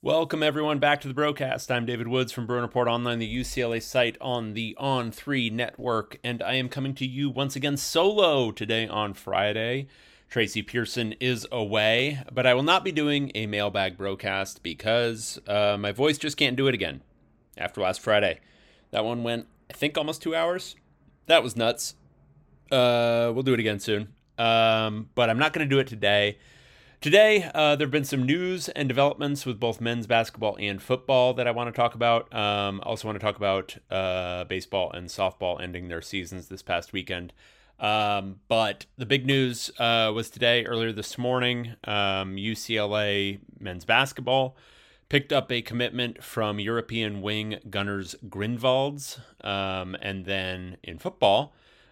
Welcome everyone back to the broadcast. I'm David Woods from Bruin Report Online, the UCLA site on the On3 network, and I am coming to you once again solo today on Friday. Tracy Pearson is away, but I will not be doing a mailbag broadcast because my voice just can't do it again after last Friday. That one went, I think, almost 2 hours. That was nuts. We'll do it again soon, but I'm not going to do it today. Today, there have been some news and developments with both men's basketball and football that I want to talk about. I also want to talk about baseball and softball ending their seasons this past weekend. But the big news was today, earlier this morning, UCLA men's basketball picked up a commitment from European wing Gunners Grinvalds. And then in football,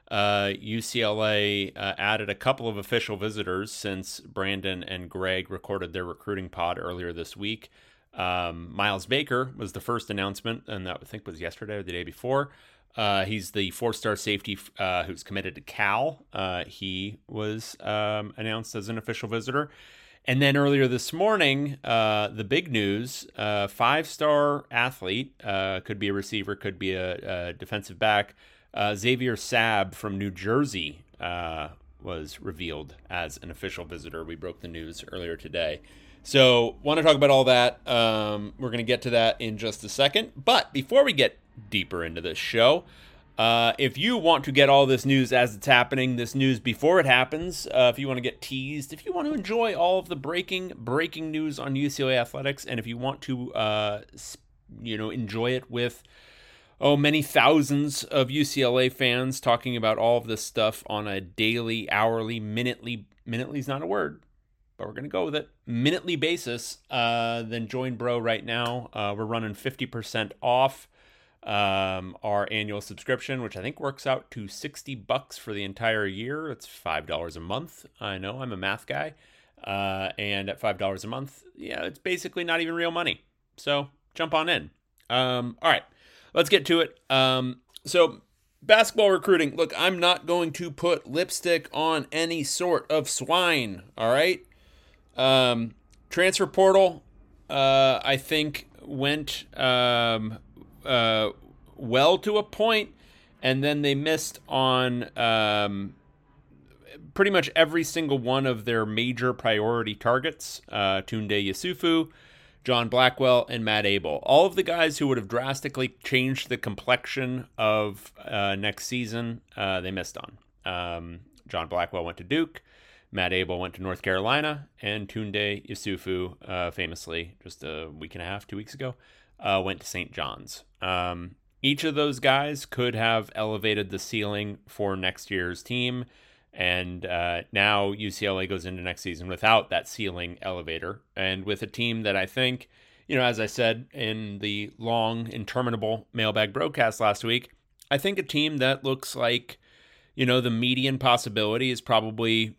UCLA added a couple of official visitors since Brandon and Greg recorded their recruiting pod earlier this week. Miles Baker was the first announcement, and that I think was yesterday or the day before. He's the four-star safety who's committed to Cal. He was announced as an official visitor. And then earlier this morning, the big news, five-star athlete, could be a receiver, could be a defensive back, Xavier Sab from New Jersey was revealed as an official visitor. We broke the news earlier today. So want to talk about all that. We're going to get to that in just a second. But before we get deeper into this show, if you want to get all this news as it's happening, this news before it happens, if you want to get teased, if you want to enjoy all of the breaking news on UCLA athletics, and if you want to enjoy it with many thousands of UCLA fans talking about all of this stuff on a daily, hourly, minutely is not a word, but we're going to go with it, minutely basis, then join Bro right now. We're running 50% off our annual subscription, which I think works out to $60 for the entire year. It's $5 a month. I know, I'm a math guy. And at $5 a month, yeah, it's basically not even real money. So jump on in. All right. Let's get to it. So basketball recruiting. Look, I'm not going to put lipstick on any sort of swine. All right. Transfer portal, I think went well to a point, and then they missed on pretty much every single one of their major priority targets. Tunde Yusufu, John Blackwell, and Matt Abel. All of the guys who would have drastically changed the complexion of next season, they missed on. John Blackwell went to Duke, Matt Abel went to North Carolina, and Tunde Yusufu, famously, just a week and a half, 2 weeks ago, went to St. John's. Each of those guys could have elevated the ceiling for next year's team, and now UCLA goes into next season without that ceiling elevator, and with a team that I think, as I said in the long, interminable mailbag broadcast last week, I think a team that looks like, the median possibility is probably,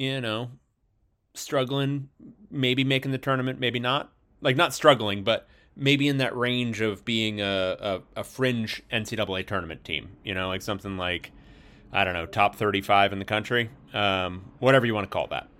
struggling, maybe making the tournament, maybe not. Like, not struggling, but maybe in that range of being a fringe NCAA tournament team, like something like, I don't know, top 35 in the country, whatever you want to call that.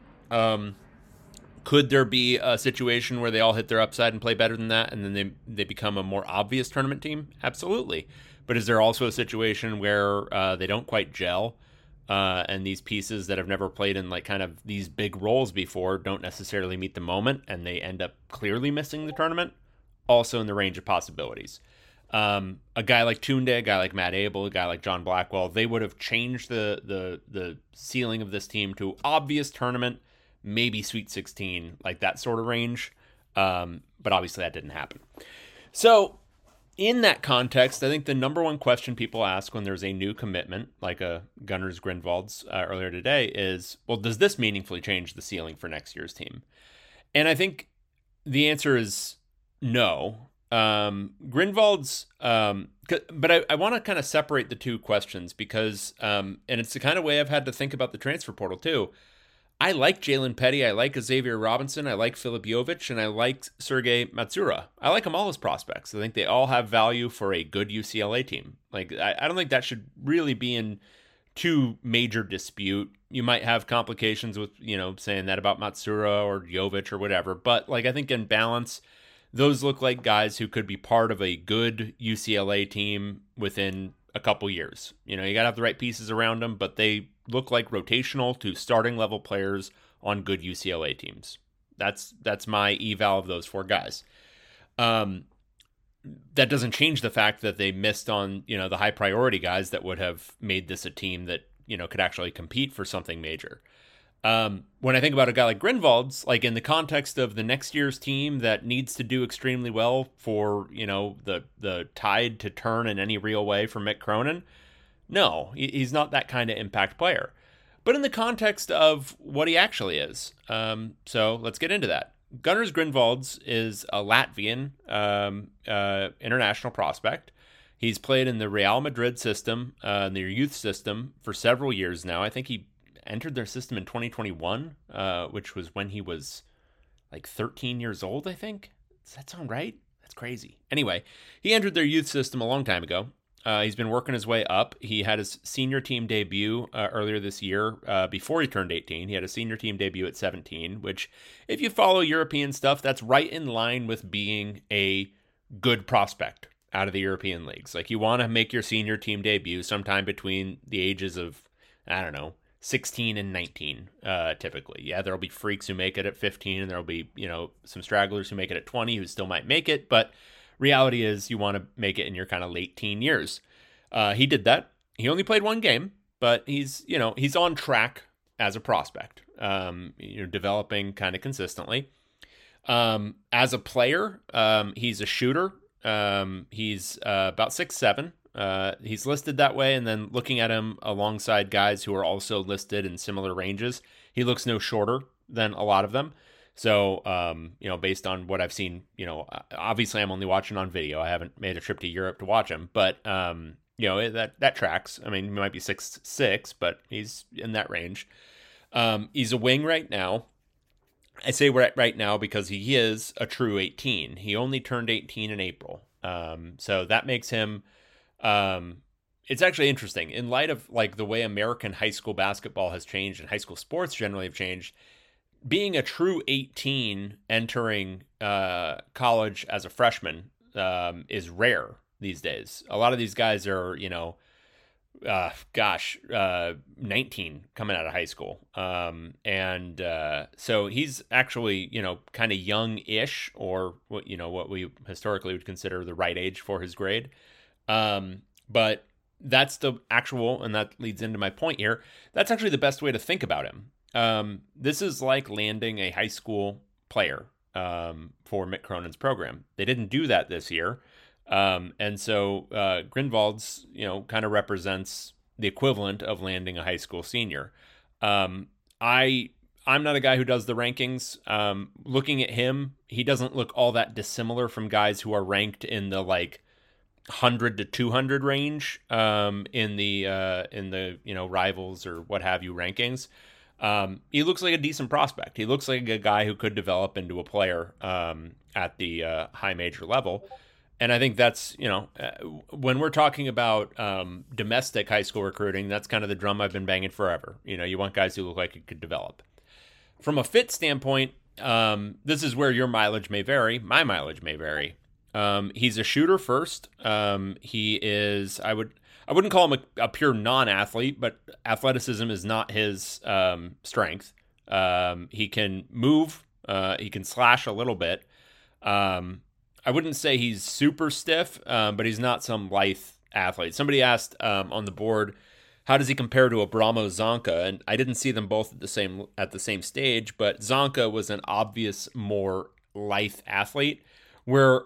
Could there be a situation where they all hit their upside and play better than that, and then they become a more obvious tournament team? Absolutely. But is there also a situation where they don't quite gel, and these pieces that have never played in like kind of these big roles before don't necessarily meet the moment, and they end up clearly missing the tournament? Also in the range of possibilities. A guy like Tunde, a guy like Matt Abel, a guy like John Blackwell, they would have changed the ceiling of this team to obvious tournament, maybe Sweet 16, like that sort of range. But obviously that didn't happen. So in that context, I think the number one question people ask when there's a new commitment, like a Gunners Grinvalds earlier today, is, well, does this meaningfully change the ceiling for next year's team? And I think the answer is no. Grinvalds, but I want to kind of separate the two questions because, and it's the kind of way I've had to think about the transfer portal too. I like Jalen Petty, I like Xavier Robinson, I like Filip Jovic, and I like Sergei Matsura. I like them all as prospects. I think they all have value for a good UCLA team. Like, I don't think that should really be in too major dispute. You might have complications with, saying that about Matsura or Jovic or whatever, but like, I think in balance, those look like guys who could be part of a good UCLA team within a couple years. You got to have the right pieces around them, but they look like rotational to starting level players on good UCLA teams. That's my eval of those 4 guys. That doesn't change the fact that they missed on, the high priority guys that would have made this a team that, could actually compete for something major. When I think about a guy like Grunwald's, like in the context of the next year's team that needs to do extremely well for, the tide to turn in any real way for Mick Cronin, no, he's not that kind of impact player. But in the context of what he actually is, so let's get into that. Gunnars Grunwald's is a Latvian international prospect. He's played in the Real Madrid system, their youth system, for several years now. I think he entered their system in 2021, which was when he was like 13 years old, I think. Does that sound right? That's crazy. Anyway, he entered their youth system a long time ago. He's been working his way up. He had his senior team debut earlier this year before he turned 18. He had a senior team debut at 17, which, if you follow European stuff, that's right in line with being a good prospect out of the European leagues. Like, you want to make your senior team debut sometime between the ages of, 16 and 19, typically. Yeah, there'll be freaks who make it at 15, and there'll be, some stragglers who make it at 20 who still might make it, but reality is you want to make it in your kind of late teen years. He did that. He only played 1 game, but he's on track as a prospect, developing kind of consistently. As a player, he's a shooter. He's about 6'7". He's listed that way, and then looking at him alongside guys who are also listed in similar ranges, he looks no shorter than a lot of them. So, based on what I've seen, obviously I'm only watching on video. I haven't made a trip to Europe to watch him, but, that tracks. I mean, he might be 6'6", but he's in that range. He's a wing right now. I say right now because he is a true 18. He only turned 18 in April. So that makes him, it's actually interesting in light of like the way American high school basketball has changed and high school sports generally have changed. Being a true 18 entering college as a freshman is rare these days. A lot of these guys are, 19 coming out of high school. So he's actually, kind of young-ish, or what we historically would consider the right age for his grade. But that's the actual, and that leads into my point here, that's actually the best way to think about him. This is like landing a high school player for Mick Cronin's program. They didn't do that this year. And so Grunwald's, kind of represents the equivalent of landing a high school senior. I'm not a guy who does the rankings. Looking at him, he doesn't look all that dissimilar from guys who are ranked in the 100 to 200 range in the rivals or what have you rankings. He looks like a decent prospect. He looks like a guy who could develop into a player at the high major level. And I think that's, when we're talking about domestic high school recruiting, that's kind of the drum I've been banging forever. You want guys who look like it could develop. From a fit standpoint, this is where your mileage may vary. My mileage may vary. He's a shooter first. He is, I wouldn't call him a pure non-athlete, but athleticism is not his strength. He can move. He can slash a little bit. I wouldn't say he's super stiff, but he's not some lithe athlete. Somebody asked on the board, how does he compare to Abramo Zonka? And I didn't see them both at the same stage, but Zonka was an obvious more lithe athlete, where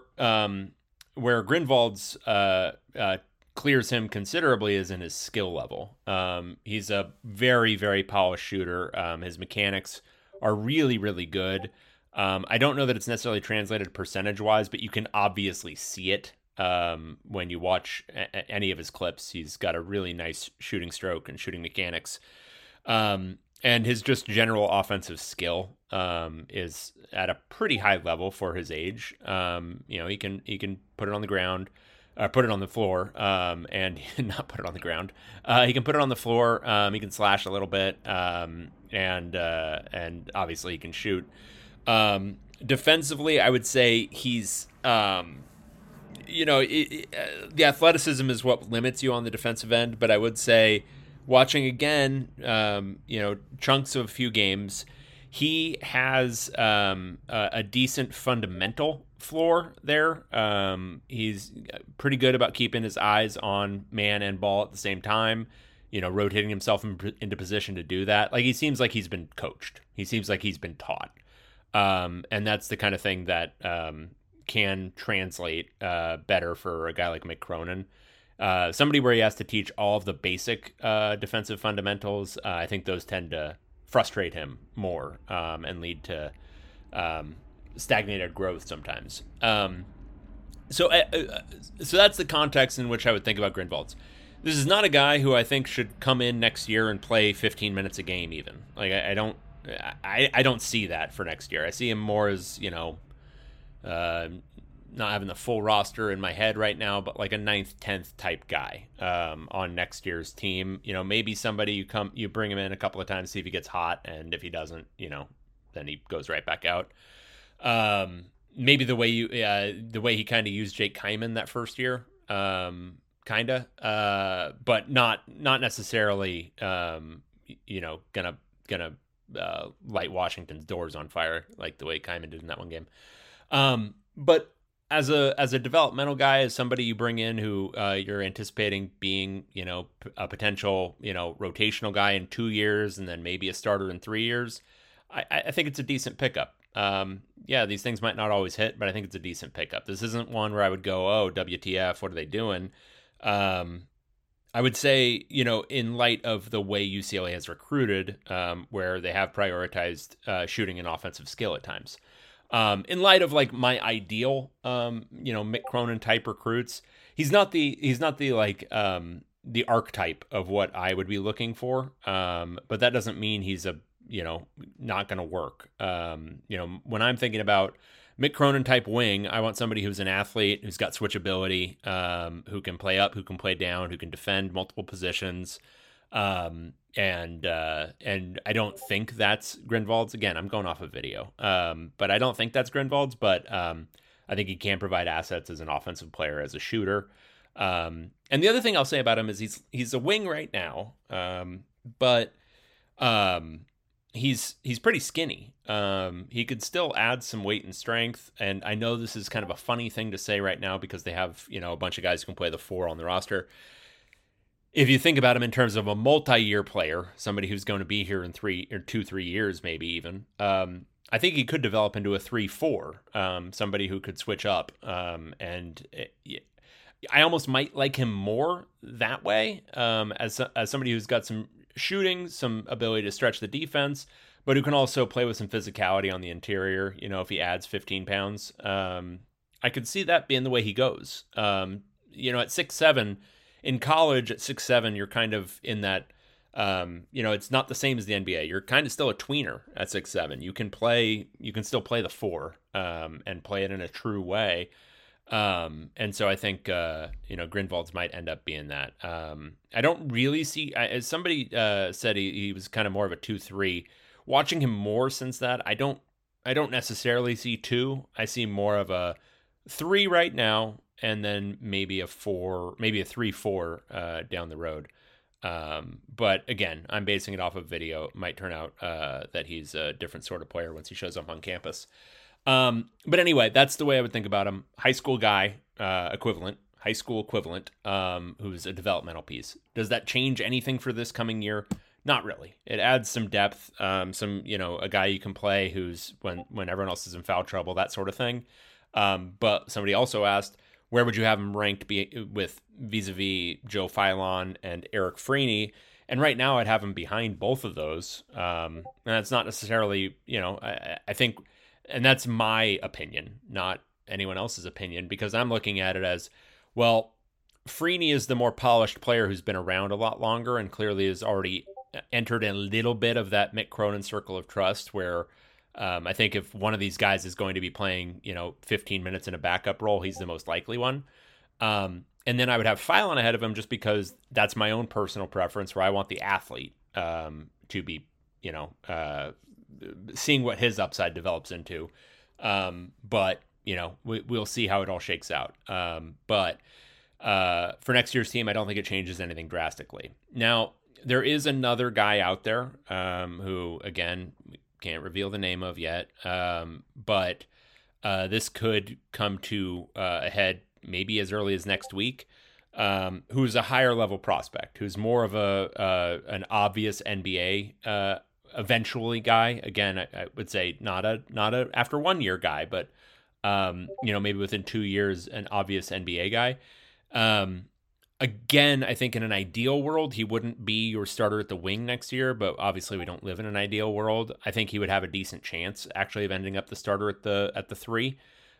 Grunwald's clears him considerably is in his skill level. He's a very, very polished shooter. His mechanics are really, really good. I don't know that it's necessarily translated percentage-wise, but you can obviously see it when you watch any of his clips. He's got a really nice shooting stroke and shooting mechanics. And his just general offensive skill is at a pretty high level for his age. He can put it on the ground, put it on the floor, and not put it on the ground. He can put it on the floor. He can slash a little bit, and obviously he can shoot. Defensively, I would say he's The athleticism is what limits you on the defensive end, but I would say watching again, chunks of a few games, he has a decent fundamental floor there. He's pretty good about keeping his eyes on man and ball at the same time, rotating himself into position to do that. Like, he seems like he's been coached. He seems like he's been taught. And that's the kind of thing that can translate better for a guy like Mick Cronin. Somebody where he has to teach all of the basic defensive fundamentals, I think those tend to frustrate him more and lead to stagnated growth sometimes. So that's the context in which I would think about Grunwalds. This is not a guy who I think should come in next year and play 15 minutes a game even. Like, I don't see that for next year. I see him more as, not having the full roster in my head right now, but like a 9th, 10th type guy on next year's team. Maybe somebody you bring him in a couple of times, see if he gets hot, and if he doesn't, then he goes right back out. Maybe the way he kind of used Jake Kyman that first year, but not necessarily, gonna light Washington's doors on fire like the way Kyman did in that one game. But as a developmental guy, as somebody you bring in who you're anticipating being, a potential, rotational guy in 2 years and then maybe a starter in 3 years, I think it's a decent pickup. These things might not always hit, but I think it's a decent pickup. This isn't one where I would go, oh, WTF, what are they doing? I would say, in light of the way UCLA has recruited, where they have prioritized shooting and offensive skill at times. In light of like my ideal, Mick Cronin type recruits, he's not the the archetype of what I would be looking for. But that doesn't mean he's not going to work. When I'm thinking about Mick Cronin type wing, I want somebody who's an athlete, who's got switchability, who can play up, who can play down, who can defend multiple positions. And I don't think that's Grunwalds. Again, I'm going off of video. But I don't think that's Grunwalds, but I think he can provide assets as an offensive player, as a shooter. And the other thing I'll say about him is he's a wing right now. But he's pretty skinny. He could still add some weight and strength. And I know this is kind of a funny thing to say right now because they have, a bunch of guys who can play the 4 on the roster. If you think about him in terms of a multi-year player, somebody who's going to be here in 3 years, maybe even, I think he could develop into a 3-4, somebody who could switch up. I almost might like him more that way, as somebody who's got some shooting, some ability to stretch the defense, but who can also play with some physicality on the interior. If he adds 15 pounds, I could see that being the way he goes. At 6'7", in college at 6'7", you're kind of in that, it's not the same as the NBA. You're kind of still a tweener at 6'7". You can still play the 4, and play it in a true way. And so I think, Grunwalds might end up being that. I don't really see, as somebody said, he was kind of more of a 2-3. Watching him more since that, I don't necessarily see 2. I see more of a 3 right now, and then maybe a 4, maybe a 3-4 down the road. But again, I'm basing it off of video. It might turn out that he's a different sort of player once he shows up on campus. But anyway, that's the way I would think about him. High school guy, high school equivalent, who's a developmental piece. Does that change anything for this coming year? Not really. It adds some depth, a guy you can play who's when everyone else is in foul trouble, that sort of thing. But somebody also asked, where would you have him ranked with vis-a-vis Joe Philon and Eric Freeney? And right now I'd have him behind both of those. And that's not necessarily, I think, and that's my opinion, not anyone else's opinion, because I'm looking at it as, well, Freeney is the more polished player who's been around a lot longer and clearly has already entered a little bit of that Mick Cronin circle of trust where I think if one of these guys is going to be playing, 15 minutes in a backup role, he's the most likely one. And then I would have Philon ahead of him just because that's my own personal preference where I want the athlete to be, seeing what his upside develops into. But we'll see how it all shakes out. But for next year's team, I don't think it changes anything drastically. Now, there is another guy out there who, again, we can't reveal the name of yet, but this could come to a head maybe as early as next week. Who's a higher level prospect, who's more of an obvious NBA eventually guy. Again, I would say not a after 1 year guy, but maybe within 2 years, an obvious NBA guy. Again, I think in an ideal world, he wouldn't be your starter at the wing next year, but obviously we don't live in an ideal world. I think he would have a decent chance actually of ending up the starter at the 3.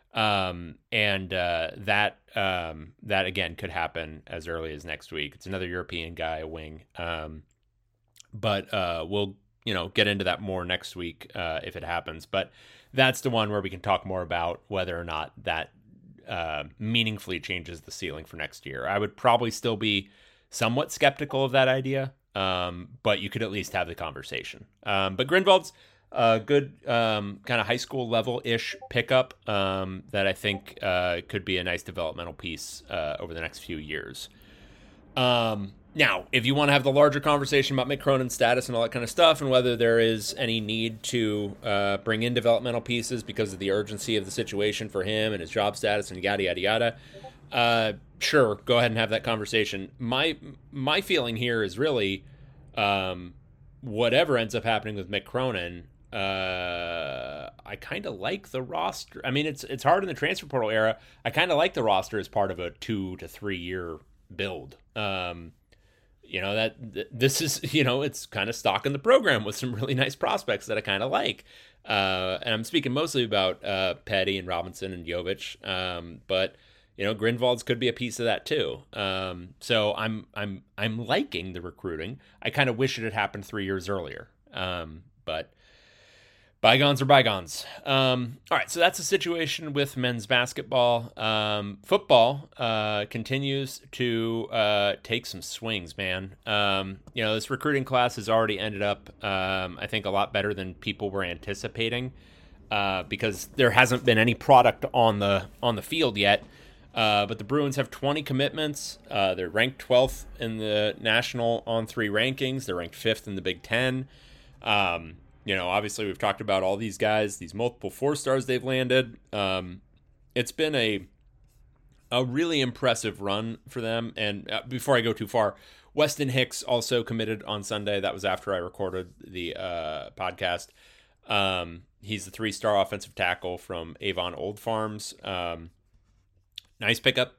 That again could happen as early as next week. It's another European guy, a wing. But we'll, get into that more next week, if it happens, but that's the one where we can talk more about whether or not that, meaningfully changes the ceiling for next year. I would probably still be somewhat skeptical of that idea. But you could at least have the conversation. But Grunwald's good kind of high school level-ish pickup that I think could be a nice developmental piece over the next few years. Now, if you want to have the larger conversation about Mick Cronin's status and all that kind of stuff and whether there is any need to bring in developmental pieces because of the urgency of the situation for him and his job status and yada, yada, yada, sure, go ahead and have that conversation. My feeling here is really whatever ends up happening with Mick Cronin, I kind of like the roster. I mean, it's hard in the transfer portal era. I kind of like the roster as part of a 2 to 3 year build. This is, it's kind of stock in the program with some really nice prospects that I kind of like. And I'm speaking mostly about Petty and Robinson and Jovic. But Grunwald's could be a piece of that too. So I'm liking the recruiting. I kind of wish it had happened 3 years earlier. But bygones are bygones. All right, so that's the situation with men's basketball. Football continues to take some swings, man. This recruiting class has already ended up, I think, a lot better than people were anticipating, because there hasn't been any product on the field yet. But the Bruins have 20 commitments. They're ranked 12th in the national on-3 rankings. They're ranked 5th in the Big Ten. Obviously we've talked about all these guys, these multiple 4-stars they've landed. It's been a really impressive run for them. And before I go too far, Weston Hicks also committed on Sunday. That was after I recorded the podcast. He's the 3-star offensive tackle from Avon Old Farms. Nice pickup.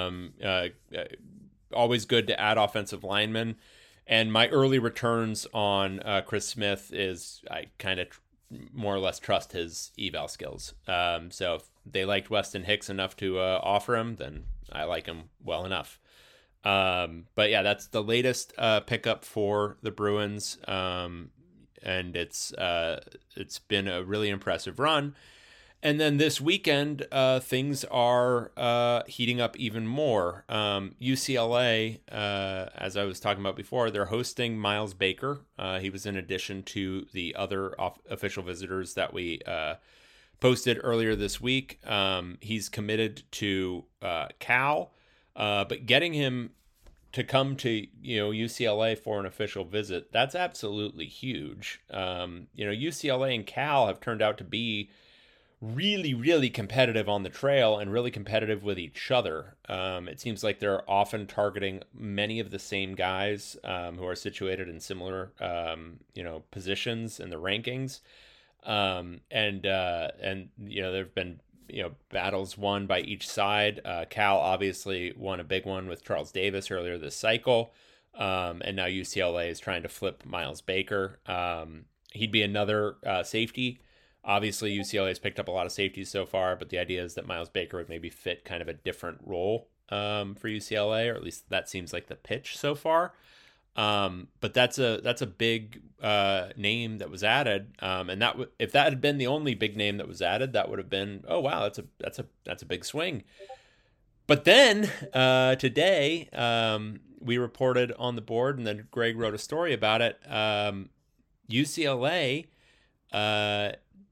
Always good to add offensive linemen. And my early returns on Chris Smith is I kind of more or less trust his eval skills. So if they liked Weston Hicks enough to offer him, then I like him well enough. But yeah, that's the latest pickup for the Bruins. And it's been a really impressive run. And then this weekend, things are heating up even more. UCLA, as I was talking about before, they're hosting Miles Baker. He was in addition to the other official visitors that we posted earlier this week. He's committed to Cal, but getting him to come to UCLA for an official visit, that's absolutely huge. UCLA and Cal have turned out to be really, really competitive on the trail and really competitive with each other. It seems like they're often targeting many of the same guys who are situated in similar, positions in the rankings. And there have been, battles won by each side. Cal obviously won a big one with Charles Davis earlier this cycle. And now UCLA is trying to flip Miles Baker. He'd be another safety. Obviously, UCLA has picked up a lot of safeties so far, but the idea is that Miles Baker would maybe fit kind of a different role for UCLA, or at least that seems like the pitch so far. But that's a big name that was added, and that if that had been the only big name that was added, that would have been, oh wow, that's a big swing. But then today we reported on the board, and then Greg wrote a story about it. UCLA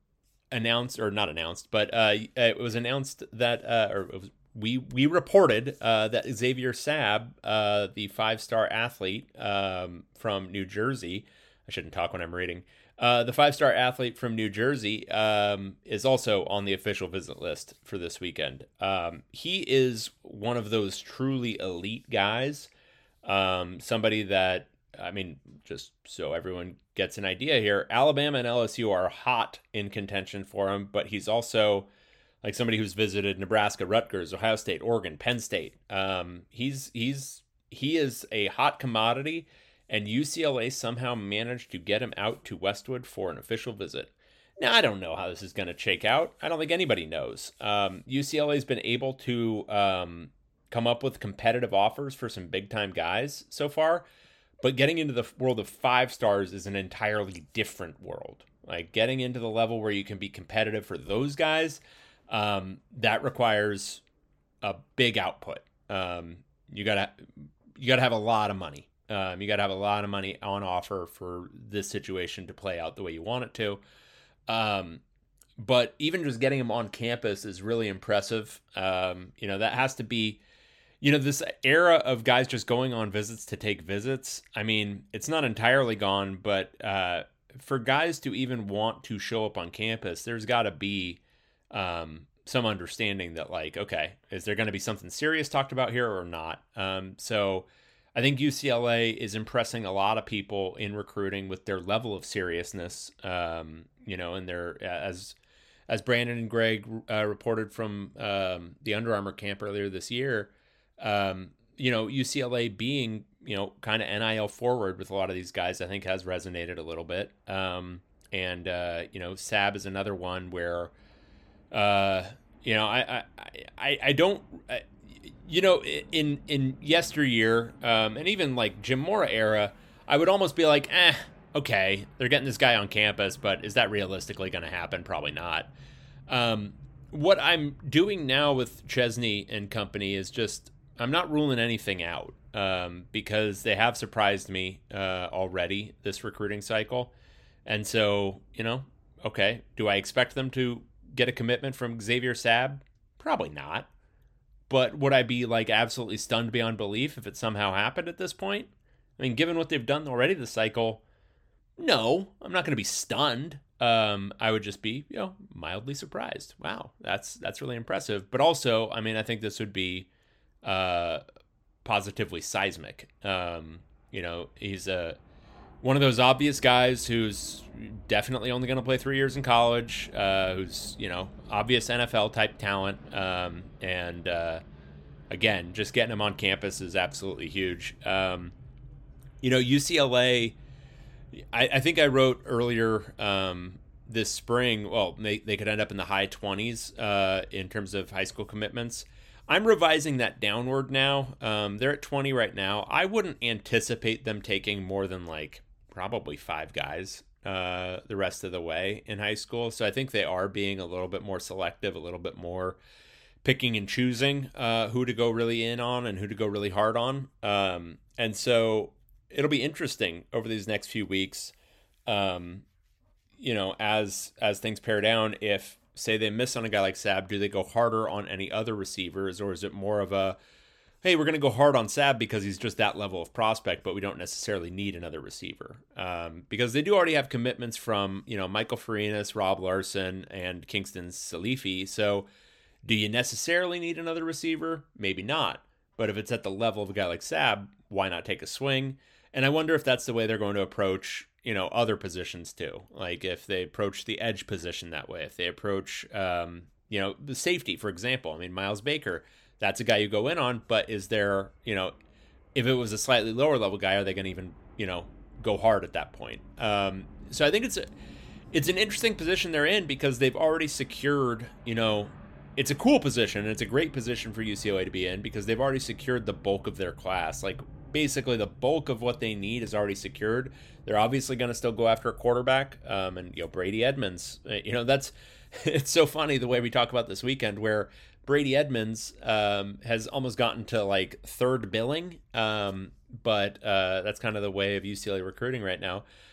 announced, or not announced, but it was announced that, we reported that Xavier Sab, the 5-star athlete from New Jersey, I shouldn't talk when I'm reading, the 5-star athlete from New Jersey is also on the official visit list for this weekend. He is one of those truly elite guys, somebody that, I mean, just so everyone gets an idea here, Alabama and LSU are hot in contention for him, but he's also like somebody who's visited Nebraska, Rutgers, Ohio State, Oregon, Penn State. He is a hot commodity, and UCLA somehow managed to get him out to Westwood for an official visit. Now, I don't know how this is going to shake out. I don't think anybody knows. UCLA has been able to come up with competitive offers for some big-time guys so far, but getting into the world of 5 stars is an entirely different world. Like, getting into the level where you can be competitive for those guys, that requires a big output. You gotta have a lot of money. You gotta have a lot of money on offer for this situation to play out the way you want it to. But even just getting him on campus is really impressive. That has to be, this era of guys just going on visits to take visits. I mean, it's not entirely gone, but for guys to even want to show up on campus, there's got to be some understanding that, like, okay, is there going to be something serious talked about here or not? So I think UCLA is impressing a lot of people in recruiting with their level of seriousness, and their, as Brandon and Greg reported from the Under Armour camp earlier this year, UCLA being, kind of NIL forward with a lot of these guys, I think has resonated a little bit. Sab is another one where, I don't, in yesteryear, and even like Jim Mora era, I would almost be like, okay, they're getting this guy on campus, but is that realistically going to happen? Probably not. What I'm doing now with Chesney and company is just, I'm not ruling anything out, because they have surprised me already this recruiting cycle. And so, okay, do I expect them to get a commitment from Xavier Sab? Probably not. But would I be like absolutely stunned beyond belief if it somehow happened at this point? I mean, given what they've done already this cycle, no, I'm not going to be stunned. I would just be, mildly surprised. Wow, that's really impressive. But also, I mean, I think this would be positively seismic. He's one of those obvious guys who's definitely only going to play 3 years in college, who's, obvious NFL type talent. Again, just getting him on campus is absolutely huge. UCLA, I think I wrote earlier this spring, well, they could end up in the high 20s in terms of high school commitments. I'm revising that downward now. They're at 20 right now. I wouldn't anticipate them taking more than like probably 5 guys the rest of the way in high school. So I think they are being a little bit more selective, a little bit more picking and choosing who to go really in on and who to go really hard on. And so it'll be interesting over these next few weeks, as things pare down. If, say, they miss on a guy like Sab, do they go harder on any other receivers, or is it more of a, hey, we're going to go hard on Sab because he's just that level of prospect, but we don't necessarily need another receiver? Because they do already have commitments from, Michael Farinas, Rob Larson, and Kingston Salifi. So do you necessarily need another receiver? Maybe not. But if it's at the level of a guy like Sab, why not take a swing? And I wonder if that's the way they're going to approach, other positions too. Like if they approach the edge position that way, if they approach, the safety, for example. I mean, Miles Baker, that's a guy you go in on, but is there, if it was a slightly lower level guy, are they going to even, go hard at that point? So I think it's an interesting position they're in because they've already secured, it's a cool position, and it's a great position for UCLA to be in because they've already secured the bulk of their class. Like, basically the bulk of what they need is already secured. They're obviously going to still go after a quarterback, and Brady Edmonds. It's so funny the way we talk about this weekend where Brady Edmonds has almost gotten to like third billing, but that's kind of the way of UCLA recruiting right now.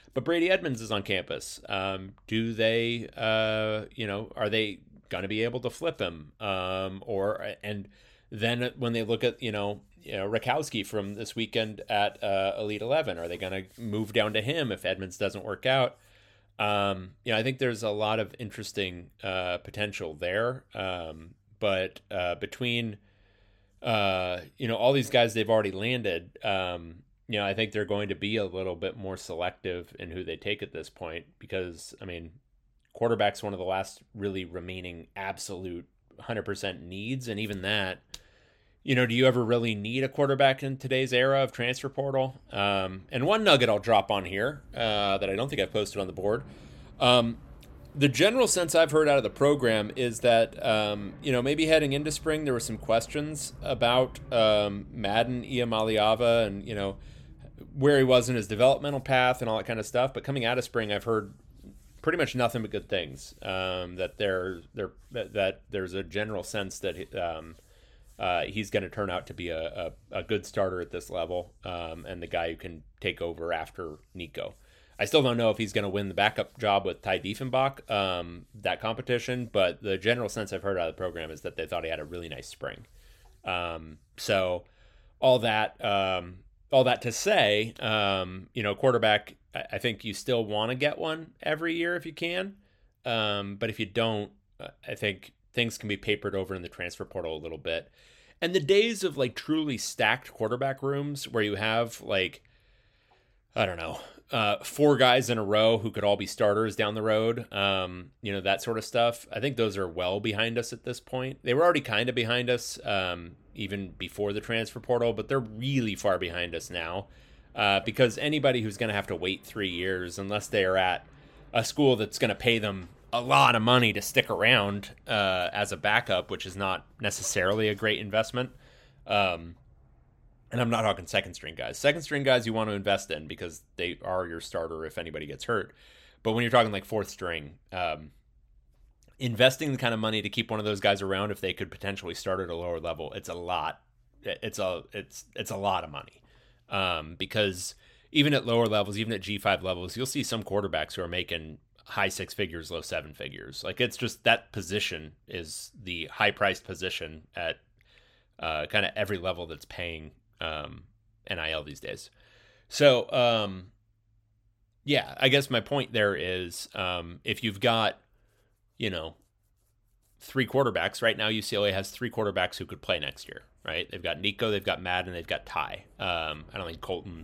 but Brady Edmonds is on campus. Do they, are they going to be able to flip him? And then when they look at, Rakowski from this weekend at Elite 11, are they going to move down to him if Edmonds doesn't work out? I think there's a lot of interesting potential there. But between, all these guys they've already landed, I think they're going to be a little bit more selective in who they take at this point because, quarterback's one of the last really remaining absolute 100% needs. And even that, do you ever really need a quarterback in today's era of transfer portal? And one nugget I'll drop on here that I don't think I've posted on the board. The general sense I've heard out of the program is that, maybe heading into spring, there were some questions about Madden Iamaleava and, where he was in his developmental path and all that kind of stuff. But coming out of spring, I've heard pretty much nothing but good things. That there's a general sense that he's going to turn out to be a good starter at this level, and the guy who can take over after Nico. I still don't know if he's going to win the backup job with Ty Diefenbach, that competition, but the general sense I've heard out of the program is that they thought he had a really nice spring. So all that to say, quarterback, I think you still want to get one every year if you can. But if you don't, I think things can be papered over in the transfer portal a little bit. And the days of truly stacked quarterback rooms where you have 4 guys in a row who could all be starters down the road, that sort of stuff. I think those are well behind us at this point. They were already kind of behind us even before the transfer portal, but they're really far behind us now because anybody who's going to have to wait 3 years, unless they are at a school that's going to pay them a lot of money to stick around as a backup, which is not necessarily a great investment. And I'm not talking second string guys. Second string guys you want to invest in because they are your starter if anybody gets hurt. But when you're talking fourth string, investing the kind of money to keep one of those guys around if they could potentially start at a lower level, it's a lot. It's a lot of money because even at lower levels, even at G5 levels, you'll see some quarterbacks who are making high 6 figures, low 7 figures. It's just that position is the high priced position at kind of every level that's paying NIL these days. So, I guess my point there is if you've got, 3 quarterbacks, right now UCLA has 3 quarterbacks who could play next year, right? They've got Nico, they've got Madden, they've got Ty. I don't think Colton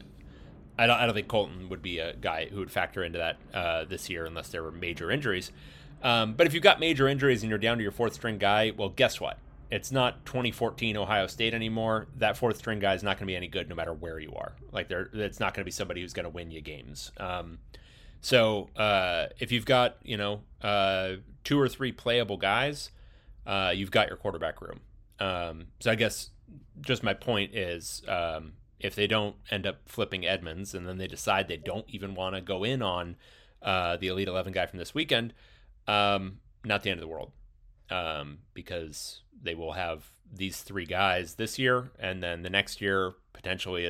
would be a guy who would factor into that this year unless there were major injuries. But if you've got major injuries and you're down to your 4th string guy, well, guess what? It's not 2014 Ohio State anymore. That 4th string guy is not going to be any good no matter where you are. It's not going to be somebody who's going to win you games. So if you've got 2 or 3 playable guys, you've got your quarterback room. So I guess just my point is if they don't end up flipping Edmonds and then they decide they don't even want to go in on the Elite 11 guy from this weekend, not the end of the world. Because they will have these 3 guys this year, and then the next year potentially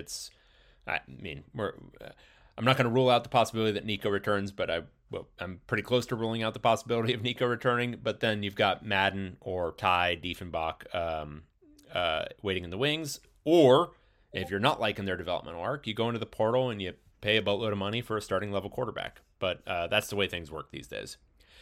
I'm not going to rule out the possibility that Nico returns, but I'm pretty close to ruling out the possibility of Nico returning. But then you've got Madden or Ty Diefenbach waiting in the wings, or if you're not liking their developmental arc, you go into the portal and you pay a boatload of money for a starting level quarterback. But that's the way things work these days.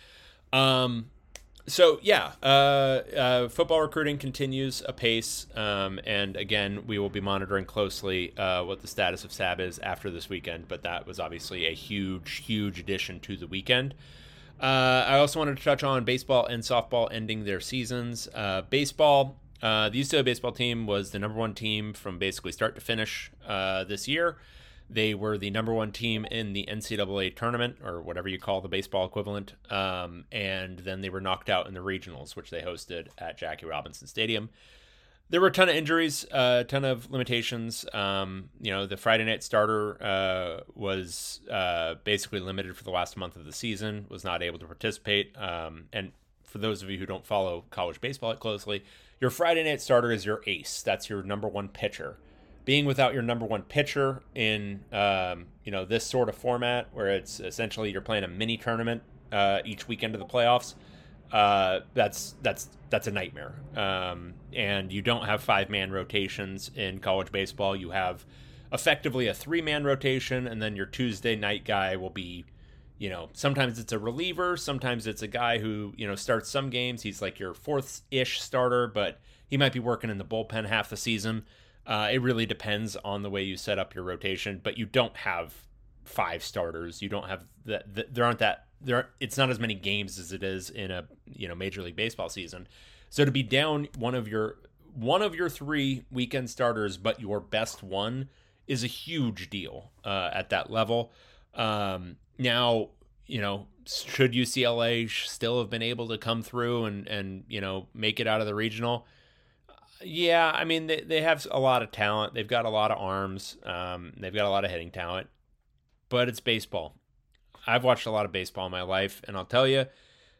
So football recruiting continues apace, and again, we will be monitoring closely what the status of SAB is after this weekend, but that was obviously a huge addition to the weekend. I also wanted to touch on baseball and softball ending their seasons. Baseball, the UCLA baseball team was the number 1 team from basically start to finish this year. They were the number 1 team in the NCAA tournament, or whatever you call the baseball equivalent, and then they were knocked out in the regionals, which they hosted at Jackie Robinson Stadium. There were a ton of injuries, a ton of limitations. The Friday night starter was basically limited for the last month of the season, was not able to participate. And for those of you who don't follow college baseball closely, your Friday night starter is your ace. That's your number 1 pitcher. being without your number one pitcher in this sort of format where it's essentially you're playing a mini tournament each weekend of the playoffs. That's a nightmare. And you don't have 5-man rotations in college baseball. You have effectively a 3-man rotation, and then your Tuesday night guy will be, sometimes it's a reliever, sometimes it's a guy who, starts some games. He's like your fourth-ish starter, but he might be working in the bullpen half the season. It really depends on the way you set up your rotation, but you don't have 5 starters. You don't have it's not as many games as it is in a Major League Baseball season. So to be down one of your 3 weekend starters, but your best one, is a huge deal at that level. Now, should UCLA still have been able to come through and make it out of the regional? Yeah, I mean, they have a lot of talent. They've got a lot of arms. They've got a lot of hitting talent. But it's baseball. I've watched a lot of baseball in my life, and I'll tell you,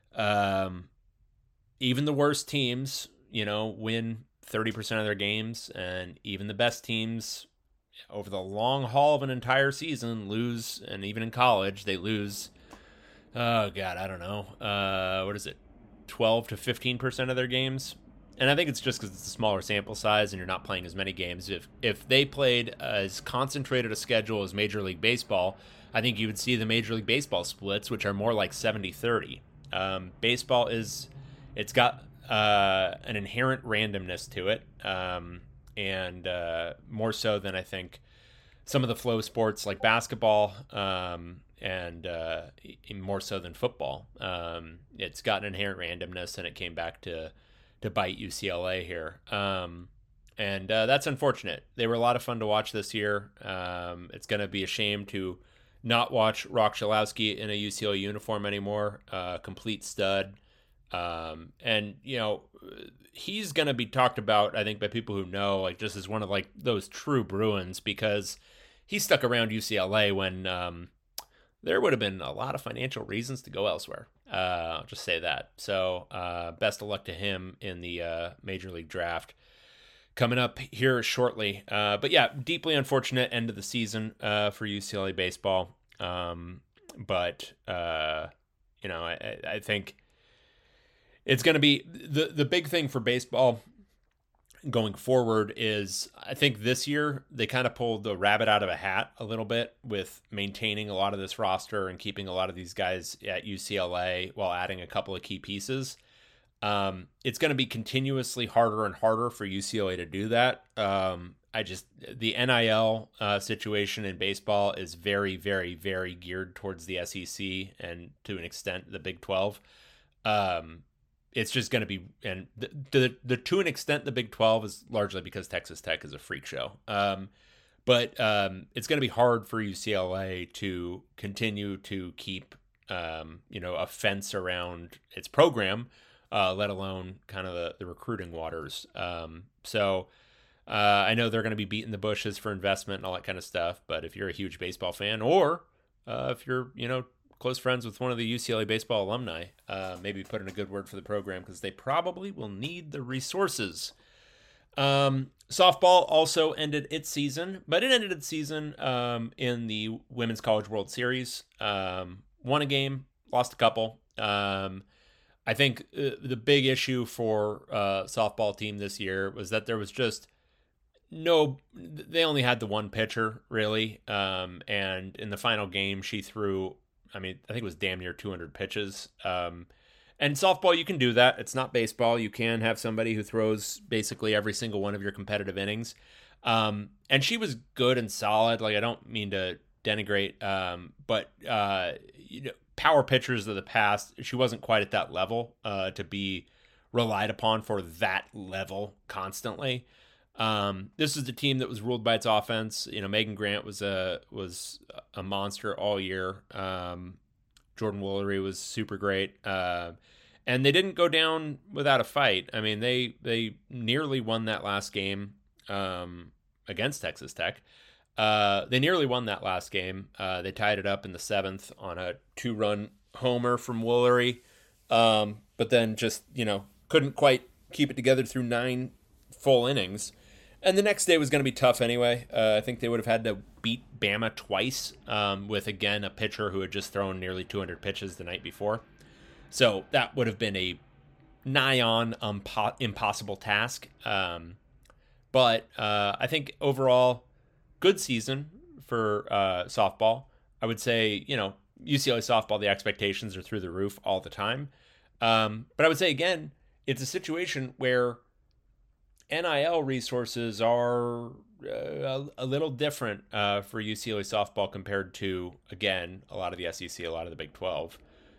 even the worst teams, win 30% of their games, and even the best teams over the long haul of an entire season lose, and even in college, they lose, oh, God, I don't know, what is it, 12 to 15% of their games? And I think it's just because it's a smaller sample size and you're not playing as many games. If they played as concentrated a schedule as Major League Baseball, I think you would see the Major League Baseball splits, which are more like 70-30. Baseball it's got an inherent randomness to it, and more so than I think some of the flow sports like basketball, and more so than football. It's got an inherent randomness, and it came back to bite UCLA here. And that's unfortunate. They were a lot of fun to watch this year. It's going to be a shame to not watch Rock Chalowski in a UCLA uniform anymore. Complete stud. And, he's going to be talked about, I think, by people who know, like, just as one of, like, those true Bruins, because he stuck around UCLA when there would have been a lot of financial reasons to go elsewhere. I'll just say that. So best of luck to him in the Major League Draft coming up here shortly. But yeah, deeply unfortunate end of the season for UCLA baseball. But I think it's going to be the big thing for baseball going forward is, I think this year they kind of pulled the rabbit out of a hat a little bit with maintaining a lot of this roster and keeping a lot of these guys at UCLA while adding a couple of key pieces. It's going to be continuously harder and harder for UCLA to do that. The NIL situation in baseball is very, very, very geared towards the SEC and to an extent the Big 12. It's just going to be, and the to an extent the Big 12 is largely because Texas Tech is a freak show. But it's going to be hard for UCLA to continue to keep a fence around its program, let alone kind of the recruiting waters. So I know they're going to be beating the bushes for investment and all that kind of stuff. But if you're a huge baseball fan, or if you're close friends with one of the UCLA baseball alumni, maybe put in a good word for the program, because they probably will need the resources. Softball also ended its season, but it ended its season in the Women's College World Series. Won a game, lost a couple. I think the big issue for softball team this year was that there was just they only had the one pitcher, really. And in the final game, she threw, I think it was damn near 200 pitches. And softball, you can do that. It's not baseball. You can have somebody who throws basically every single one of your competitive innings. And she was good and solid. Like, I don't mean to denigrate, but power pitchers of the past, she wasn't quite at that level to be relied upon for that level constantly. This is the team that was ruled by its offense. Megan Grant was a monster all year. Jordan Woolery was super great. And they didn't go down without a fight. I mean, they nearly won that last game against Texas Tech. They nearly won that last game. They tied it up in the 7th on a 2-run homer from Woolery. But then just, couldn't quite keep it together through 9 full innings. And the next day was going to be tough anyway. I think they would have had to beat Bama twice with, again, a pitcher who had just thrown nearly 200 pitches the night before. So that would have been a nigh on impossible task. But I think overall, good season for softball. I would say, UCLA softball, the expectations are through the roof all the time. But I would say, again, it's a situation where NIL resources are a little different for UCLA softball compared to, again, a lot of the SEC, a lot of the Big 12.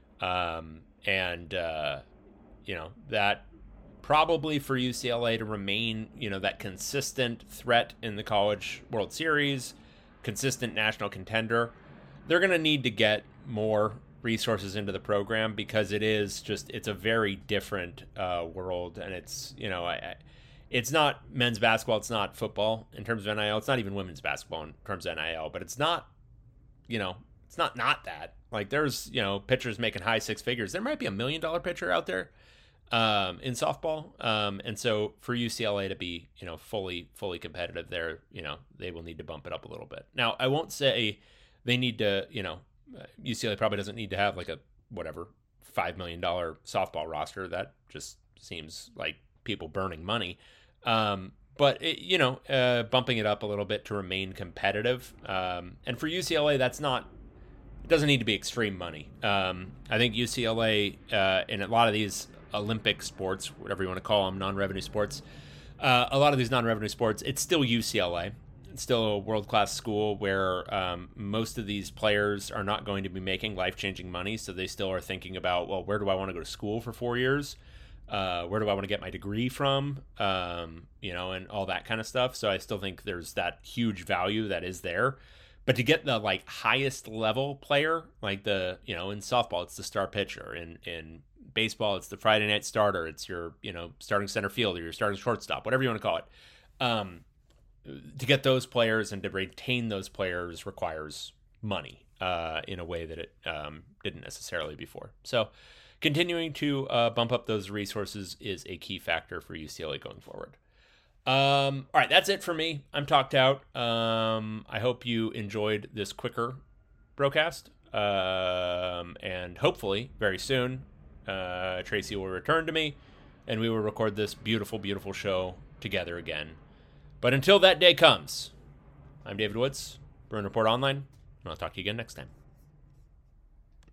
That probably for UCLA to remain, that consistent threat in the College World Series, consistent national contender, they're going to need to get more resources into the program because it's a very different world. And it's, it's not men's basketball. It's not football in terms of NIL. It's not even women's basketball in terms of NIL, but it's not, it's not that. Like there's, pitchers making high six figures. There might be $1 million pitcher out there in softball. And so for UCLA to be, fully competitive there, they will need to bump it up a little bit. Now, I won't say they need to, UCLA probably doesn't need to have like a $5 million softball roster. That just seems like people burning money. But bumping it up a little bit to remain competitive. And for UCLA, it doesn't need to be extreme money. I think UCLA in a lot of these Olympic sports, whatever you want to call them, non-revenue sports, a lot of these non-revenue sports, it's still UCLA. It's still a world-class school where most of these players are not going to be making life-changing money, so they still are thinking about, well, where do I want to go to school for 4 years? Where do I want to get my degree from? And all that kind of stuff. So I still think there's that huge value that is there. But to get the highest level player, in softball, it's the star pitcher. In baseball, it's the Friday night starter. It's your, starting center fielder, your starting shortstop, whatever you want to call it. To get those players and to retain those players requires money in a way that it didn't necessarily before. So continuing to bump up those resources is a key factor for UCLA going forward. All right, that's it for me. I'm talked out. I hope you enjoyed this quicker broadcast. And hopefully very soon, Tracy will return to me and we will record this beautiful, beautiful show together again. But until that day comes, I'm David Woods, Bruin Report Online, and I'll talk to you again next time.